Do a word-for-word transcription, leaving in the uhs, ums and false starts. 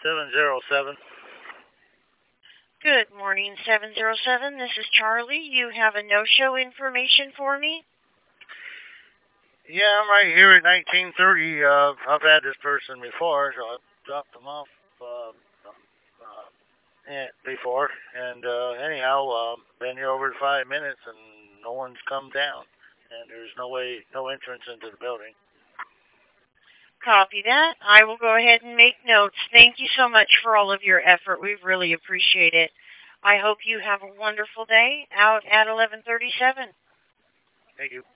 seven zero seven. Good morning, seven zero seven. This is Charlie. You have a no-show information for me? Yeah, I'm right here at nineteen thirty. Uh, I've had this person before, so I dropped them off uh, uh, eh, before. And uh, anyhow, uh, been here over five minutes and no one's come down. And there's no way, no entrance into the building. Copy that. I will go ahead and make notes. Thank you so much for all of your effort. We really appreciate it. I hope you have a wonderful day out at eleven thirty-seven. Thank you.